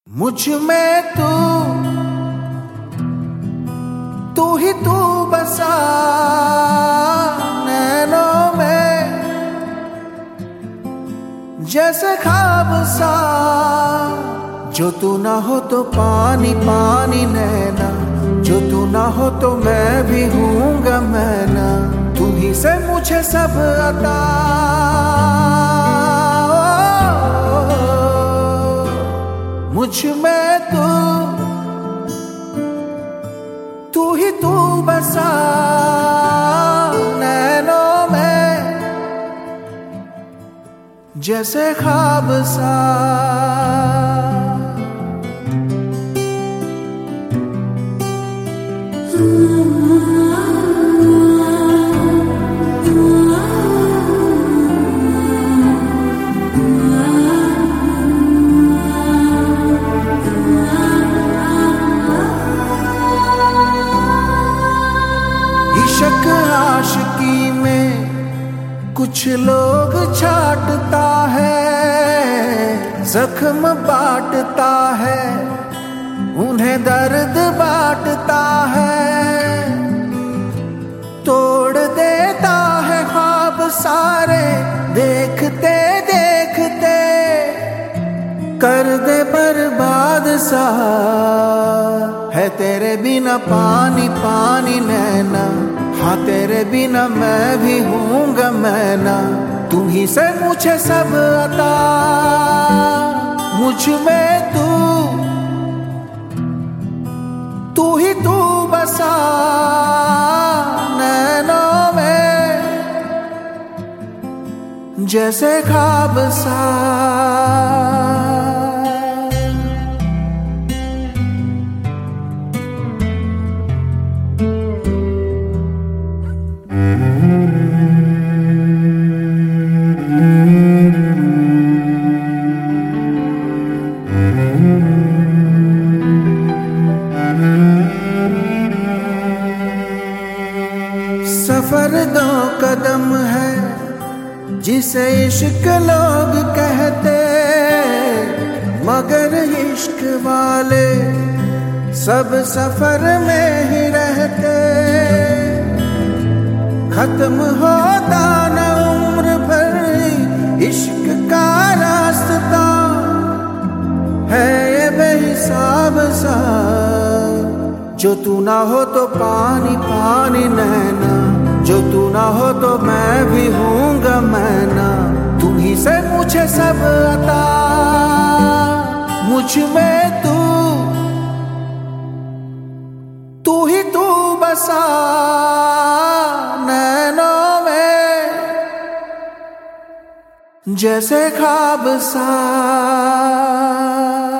मुझ में तू ही तू बसा नैनों में, जैसे ख्वाब सा। जो तू ना हो तो पानी पानी नैना, जो तू ना हो तो मैं भी हूँगा मैं ना। तू ही से मुझे सब अता, मुझ में तू ही तू बसा नैनों में, जैसे ख्वाब सा। इश्क आशिकी में कुछ लोग छाटता है, जख्म बांटता है, उन्हें दर्द बांटता है। तोड़ देता है ख्वाब सारे देखते देखते, कर दे बर्बाद सा। है तेरे बिना पानी पानी नैना, हाँ तेरे बिना मैं भी हूँगा मैं ना। तू ही से मुझे सब अता, मुझ में तू ही तू बसा नैनों में, जैसे ख्वाब सा। सफर दो कदम है जिसे इश्क लोग कहते, मगर इश्क वाले सब सफर में ही रहते। खत्म होता न उम्र भर इश्क का रास्ता, है ये बेहिसाब सा। जो तू ना हो तो पानी पानी नैना, जो तू ना हो तो मैं भी हूँगा मैं ना। तू ही से मुझे सब अता, मुझ में तू ही तू बसा नैनों में, जैसे ख्वाब सा।